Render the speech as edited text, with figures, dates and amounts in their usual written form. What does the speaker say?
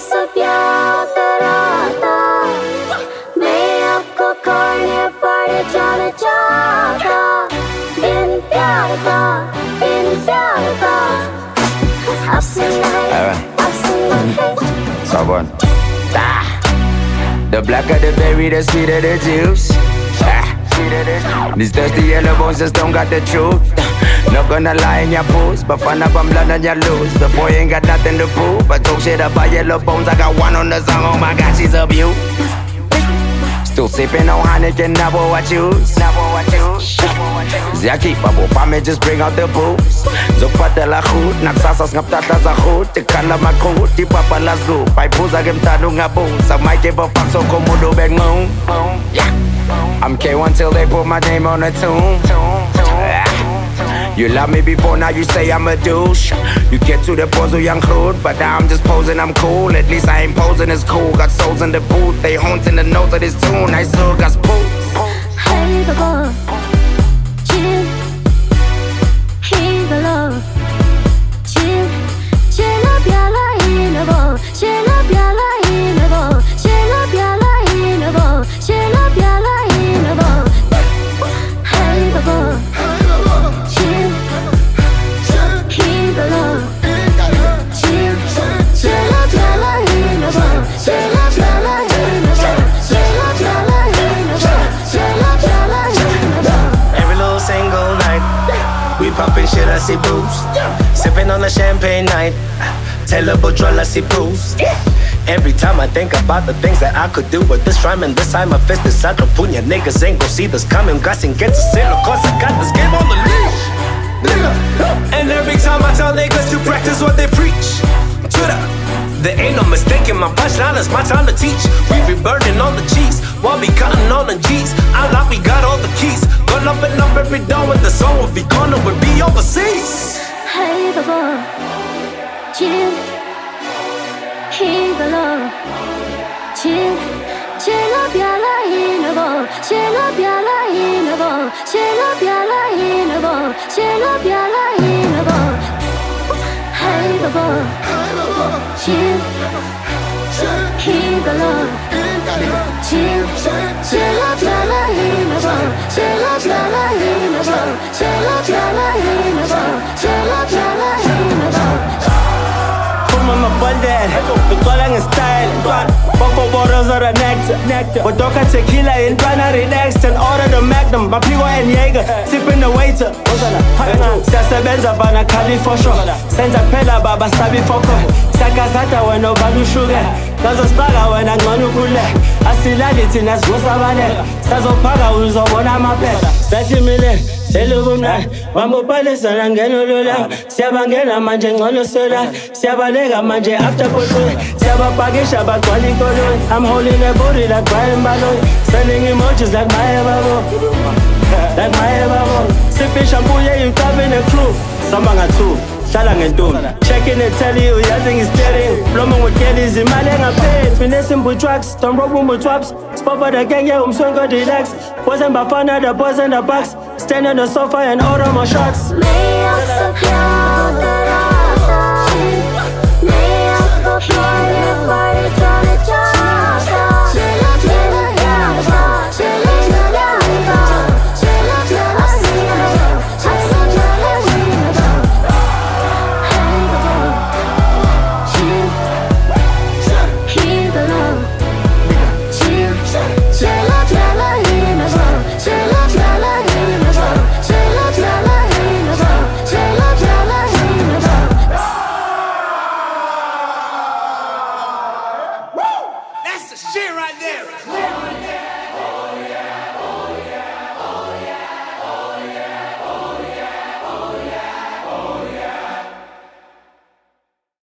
आपसे प्यार कराता, मैं आपको करने पड़ जाना चाहता, बिन प्यार का आपसे नहीं, आपसे नहीं. Someone. The blacker the berry, the sweeter the juice. These thirsty yellow bones just don't got the truth. Not gonna lie in your post, but fun up, I'm blood and you lose. The boy ain't got nothing to prove. I talk shit about yellow bones, I got one on the song. Oh my god, she's a beaut. Still sipping on Heineken, never what choose. Zjaki, babo, pa me just bring out the booze. Zopat de la goed, nagsasas ngaptatla sa goed. Di kala magkut, di papalas go. Pai pusa game tanong nga boom. Sa mic give a fuck, so komodo bang moon. Yeah, I'm K1 till they put my name on the tune. You love me before, now you say I'm a douche. You get to the pose of young hood, but now I'm just posing, I'm cool. At least I ain't posing as cool. Got souls in the booth, they haunting the notes of this tune. I still got spook. Hey, baba, chill. Hey, baba, chill. Chill up, yalla, in a bowl. Chill up, yalla, in a bowl. Chill up, yalla, in a bowl. Chill up, yalla, in a bowl. Hey, baba. Every little single night, we poppin' shit, I see boost. Sippin' on a champagne night, tell a Boudreaux, I see boost. Every time I think about the things that I could do with this rhyme, and this time my fist is out of punya. Niggas ain't gon' see this coming, gassing get to sell, cause I got this game on the leash. And every time I tell niggas to practice what they preach, there ain't no mistaking my punchline, it's my time to teach. We be burning on the cheese, while we cutting on the G's. I like we got all the keys. Gone up and up every dawn with the song. If we gonna, we'll be overseas. Hey, baba, chill. Hey, baba, chill. Chill up, yalla, in a bowl. Chill up, yalla, in a bowl. Chill up, yalla, in a bowl. Chill up, yalla, in a bowl. Hey, baba, chill. Hey, baba, chill. Chill up, yalla, in a bowl. Chill up, yalla, in a bowl. Chill up, yalla, in a bowl. Chill up, yalla, in a bowl. I'm abundant, we calling a style. Boko bottles are the nectar. But Doka tequila in Ghana relaxed and order the Magnum. My Pico and Jaeger, sipping the waiter. Siyasebenza bana kali for sure. Senza pela baba sabi foko. Sakazata when no balu sugar. Nazo spaga when I ngonu kule. Asilali tina zgusabane. Sazo paga uzobona mapela. Satimile. Selubumna, wamupalisa na ngeno lula. Siyabangena manje ngcono sola. Siyabaleka manje after photo. Siyabapakisha bagcwala inkolo. I'm holding a booty like Brian Balloon. Sending emojis like Maya Babo. Like Maya Babo. Sipping shampoo, yeah, you tapping the flu. Sambanga too. Shala ngentombi. Checking the telly, uyazi ngisteering. Blowing with Kelly's, imali engapheli. Finessing with trucks, don't rob with traps. Spot for the gang, yeah, umsongo relax. Wasn't Bafana, the boys in the box. Stand on the sofa and order my shots. मैं आपसे प्यार कराता, मैं आपको करने पड़